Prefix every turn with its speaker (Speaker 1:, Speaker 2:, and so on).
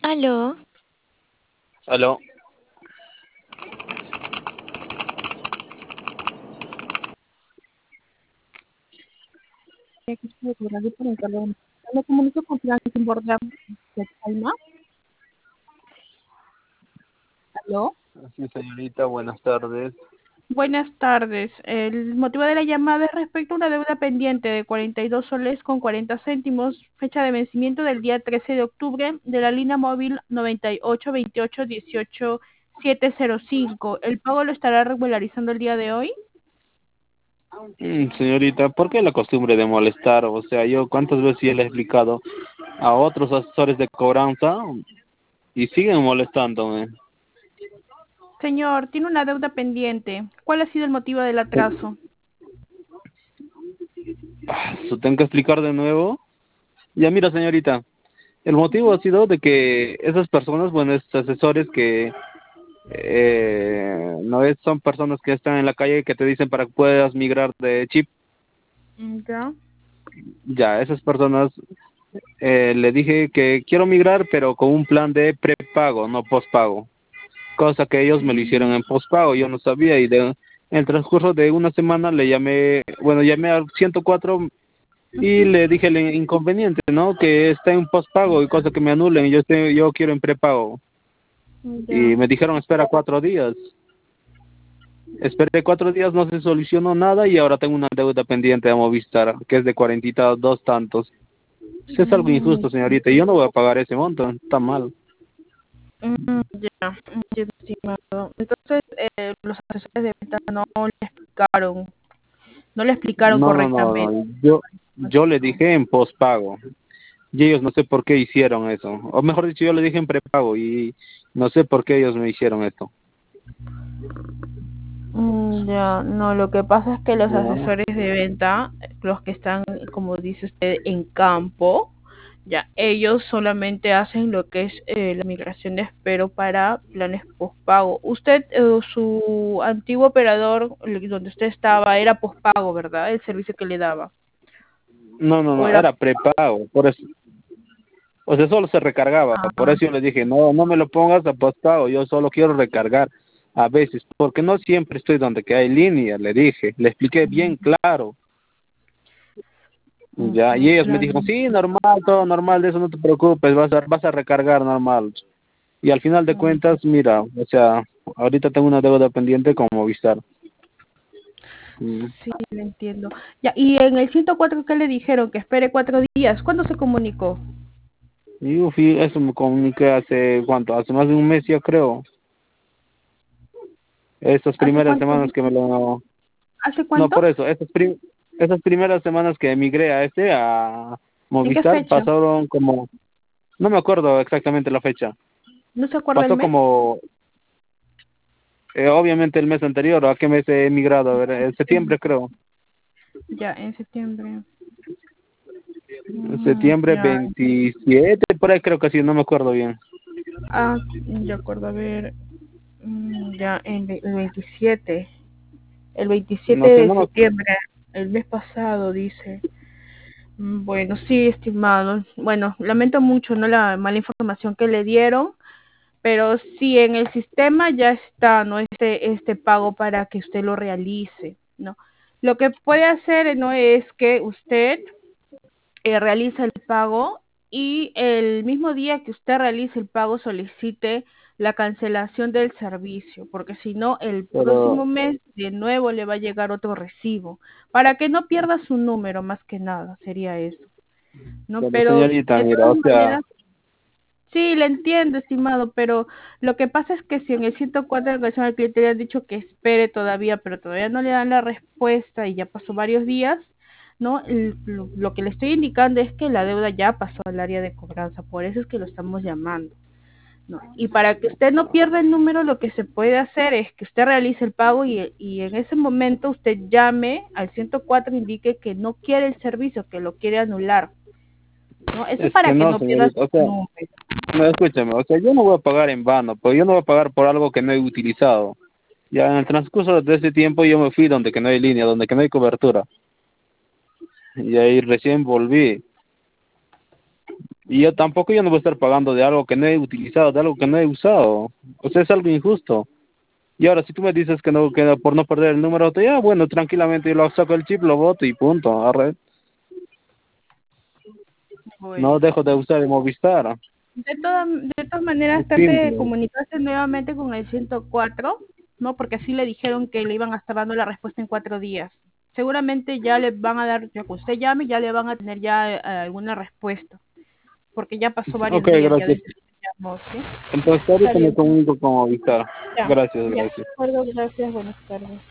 Speaker 1: Aló,
Speaker 2: Aló.
Speaker 3: Me comunico con Franklin Borja de Palma. ¿Aló?
Speaker 2: Sí, señorita, buenas tardes.
Speaker 3: Buenas tardes. El motivo de la llamada es respecto a una deuda pendiente de 42 soles con 40 céntimos, fecha de vencimiento del día 13 de octubre de la línea móvil 9828180705. ¿El pago lo estará regularizando el día de hoy?
Speaker 2: Señorita, ¿por qué la costumbre de molestar? O sea, yo cuántas veces ya le he explicado a otros asesores de cobranza y siguen molestándome.
Speaker 3: Señor, tiene una deuda pendiente. ¿Cuál ha sido el motivo del atraso?
Speaker 2: ¿Eso tengo que explicar de nuevo? Ya mira, señorita, el motivo ha sido de que esas personas, bueno, esos asesores que no es, son personas que están en la calle que te dicen para que puedas migrar de chip.
Speaker 3: Ya.
Speaker 2: Ya, esas personas le dije que quiero migrar, pero con un plan de prepago, no postpago. Cosa que ellos me lo hicieron en postpago, yo no sabía y en el transcurso de una semana le llamé, bueno, llamé al 104 y
Speaker 3: Ujú.
Speaker 2: le dije el inconveniente, ¿no? Que está en postpago y cosa que me anulen, yo quiero en prepago. Y
Speaker 3: Ya.
Speaker 2: me dijeron espera 4 días. Esperé 4 días, no se solucionó nada y ahora tengo una deuda pendiente de Movistar, que es de 42 tantos. Es algo
Speaker 3: Mm,
Speaker 2: injusto, señorita, y yo no voy a pagar ese monto, está mal.
Speaker 3: ya, entiendo, estimado. Entonces, los asesores de venta no le explicaron
Speaker 2: No, no, no,
Speaker 3: correctamente.
Speaker 2: no. Yo le dije en pospago y ellos no sé por qué hicieron eso. O mejor dicho, yo le dije en prepago y no sé por qué ellos me hicieron esto.
Speaker 3: Ya, no, lo que pasa es que los
Speaker 2: Ya.
Speaker 3: asesores de venta, los que están, como dice usted, en campo, ya, ellos solamente hacen lo que es la migración de espero para planes postpago. Usted, su antiguo operador, donde usted estaba, era postpago, ¿verdad? El servicio que le daba.
Speaker 2: No, no,
Speaker 3: ¿O
Speaker 2: no,
Speaker 3: era?
Speaker 2: era prepago, por eso. O sea, solo se recargaba, por
Speaker 3: Ah,
Speaker 2: eso yo le dije, no, no me lo pongas a postpago, yo solo quiero recargar a veces, porque no siempre estoy donde que hay línea, le dije, le expliqué bien claro. Ya, y ellos me
Speaker 3: claro.
Speaker 2: dijeron, sí, normal, todo normal, de eso no te preocupes, vas a recargar normal. Y al final de cuentas, mira, o sea, ahorita tengo una deuda pendiente con Movistar. Mm.
Speaker 3: Sí, le entiendo. Ya, y en el 104, ¿qué le dijeron? Que espere 4 días. ¿Cuándo se comunicó?
Speaker 2: Y yo eso me comuniqué hace, ¿cuánto? Hace más de un mes, yo creo. Estas
Speaker 3: ¿Hace
Speaker 2: primeras
Speaker 3: cuánto?
Speaker 2: semanas que me lo...
Speaker 3: ¿Hace
Speaker 2: No,
Speaker 3: cuánto?
Speaker 2: por eso, esas primeras semanas que emigré a
Speaker 3: ¿En qué
Speaker 2: Movistar,
Speaker 3: fecha?
Speaker 2: pasaron como... No me acuerdo exactamente la fecha.
Speaker 3: ¿No se acuerda el
Speaker 2: Pasó
Speaker 3: mes?
Speaker 2: como, obviamente el mes anterior, ¿a qué mes he emigrado? A ver, en septiembre creo.
Speaker 3: Ya, en septiembre.
Speaker 2: Septiembre
Speaker 3: Ya.
Speaker 2: 27 por ahí creo que sí, no me acuerdo bien.
Speaker 3: Ah, de acuerdo, a ver. Ya, el 27. El 27
Speaker 2: No sé,
Speaker 3: de
Speaker 2: no me...
Speaker 3: septiembre. El mes pasado, dice. Bueno, sí, estimado. Bueno, lamento mucho, ¿no? La mala información que le dieron. Pero sí, en el sistema ya está, ¿no? Este pago para que usted lo realice, ¿no? Lo que puede hacer, ¿no? Es que usted realiza el pago y el mismo día que usted realice el pago solicite la cancelación del servicio, porque si no, el
Speaker 2: Pero,
Speaker 3: próximo mes de nuevo le va a llegar otro recibo, para que no pierda su número, más que nada, sería eso, ¿no?
Speaker 2: pero
Speaker 3: Pero
Speaker 2: señorita,
Speaker 3: de
Speaker 2: mira,
Speaker 3: todas
Speaker 2: o sea,
Speaker 3: maneras, sí, le entiendo, estimado, pero lo que pasa es que si en el 104 de atención al cliente le han dicho que espere todavía, pero todavía no le dan la respuesta y ya pasó varios días, ¿no? Lo que le estoy indicando es que la deuda ya pasó al área de cobranza, por eso es que lo estamos llamando, ¿no? Y para que usted no pierda el número, lo que se puede hacer es que usted realice el pago y en ese momento usted llame al 104 e indique que no quiere el servicio, que lo quiere anular, ¿no? Eso
Speaker 2: es
Speaker 3: para
Speaker 2: que
Speaker 3: que
Speaker 2: no,
Speaker 3: no pierda
Speaker 2: señorita, o
Speaker 3: su
Speaker 2: sea,
Speaker 3: número.
Speaker 2: no, escúchame, o sea, yo no voy a pagar en vano, pero yo no voy a pagar por algo que no he utilizado. Ya en el transcurso de ese tiempo yo me fui donde que no hay línea, donde que no hay cobertura. Y ahí recién volví. Y yo no voy a estar pagando de algo que no he utilizado, de algo que no he usado. O sea, es algo injusto. Y ahora, si tú me dices que no, que por no perder el número, ya, bueno, tranquilamente yo lo saco el chip, lo boto y punto. Arre. No
Speaker 3: Bueno.
Speaker 2: dejo de usar el Movistar.
Speaker 3: De todas maneras,
Speaker 2: Es
Speaker 3: trate de
Speaker 2: simple.
Speaker 3: comunicarse nuevamente con el 104, ¿no? Porque así le dijeron que le iban a estar dando la respuesta en 4 días. Seguramente ya le van a dar, ya que usted llame, ya le van a tener ya alguna respuesta, porque ya pasó varios
Speaker 2: Ok,
Speaker 3: días ya
Speaker 2: gracias.
Speaker 3: desde que llamó, ¿sí?
Speaker 2: Entonces
Speaker 3: Está
Speaker 2: ahorita me
Speaker 3: bien,
Speaker 2: comunico con Movistar.
Speaker 3: ya,
Speaker 2: Gracias,
Speaker 3: ya, de
Speaker 2: gracias.
Speaker 3: acuerdo, gracias, buenas tardes.